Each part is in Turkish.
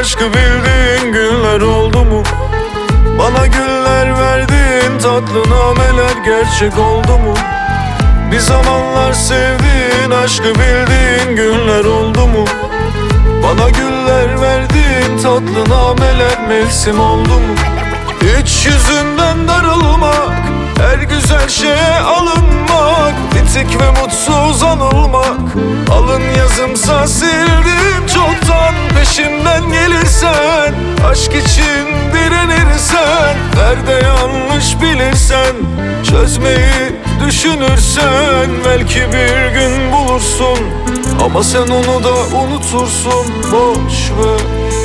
aşkı bildiğin günler oldu mu? Bana güller verdin, tatlı nameler gerçek oldu mu? Bir zamanlar sevdiğin aşkı bildiğin günler oldu mu? Bana güller verdin, tatlı nameler mevsim oldu mu? Hiç yüzünden darılmak, her güzel şeye alınmak, bitik ve mutsuz anılmak. Alın yazımsa sildim çoktan, peşimden gelirsen, aşk için direnirsen, nerede yanlış bilirsen, çözmeyi düşünürsen, belki bir gün bulursun, ama sen onu da unutursun. Boş ver,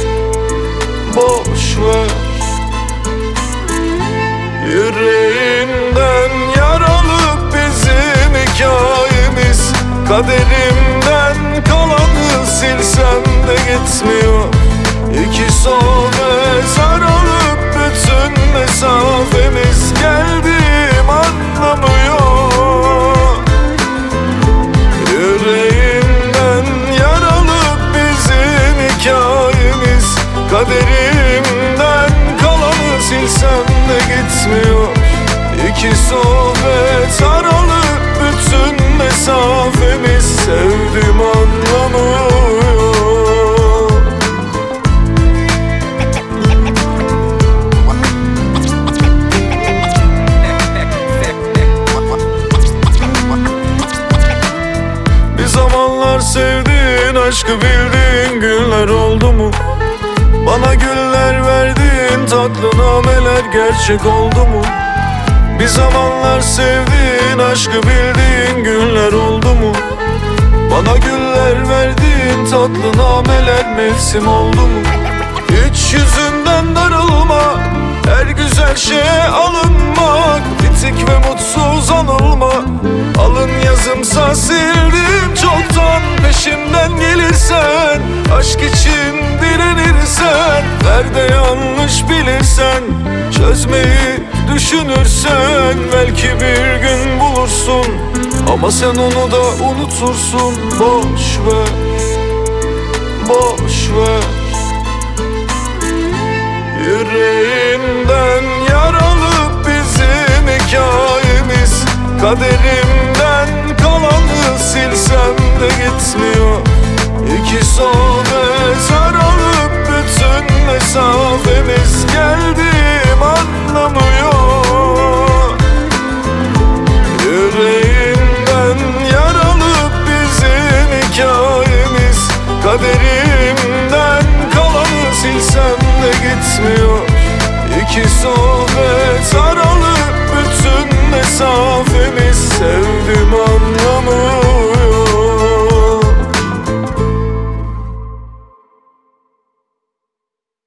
boş ver. Yüreğinden yaralı bizim hikayemiz, kaderimden kalanı silsem de gitmiyor. İki sohbet aralıp bütün mesafemiz, geldiğim anlamıyor. Yüreğinden yaralı bizim hikayemiz, kaderimden kalanı silsem de gitmiyor. İki sohbet aralık bütün mesafemiz, sevdim anlamıyor. Bir zamanlar sevdiğin aşkı bildiğin günler oldu mu? Bana güller verdin, tatlı nameler gerçek oldu mu? Bir zamanlar sevdiğin aşkı bildiğin günler oldu mu? Bana güller verdin, tatlı nameler mevsim oldu mu? Hiç yüzünden darılmak, her güzel şeye alınmak, bitik ve mutsuz anılmak. Alın yazımsa sildim çoktan, peşimden gelirsen, aşk için direnirsen, nerede yanlış bilirsen, çözmeyi düşünürsen, belki bir gün bulursun, ama sen onu da unutursun. Boş ver, boş ver. Yüreğimden yaralı bizim hikayemiz, kaderimden kalanı silsem de gitmiyor. İki sohbet aralıp bütün mesafemiz, geldiğim anlamıyor. Yüreğimden yaralı bizim hikayemiz, kaderimden kalanı silsem de gitmiyor. İki sohbet aralık bütün mesafemiz, sevdim anlamı.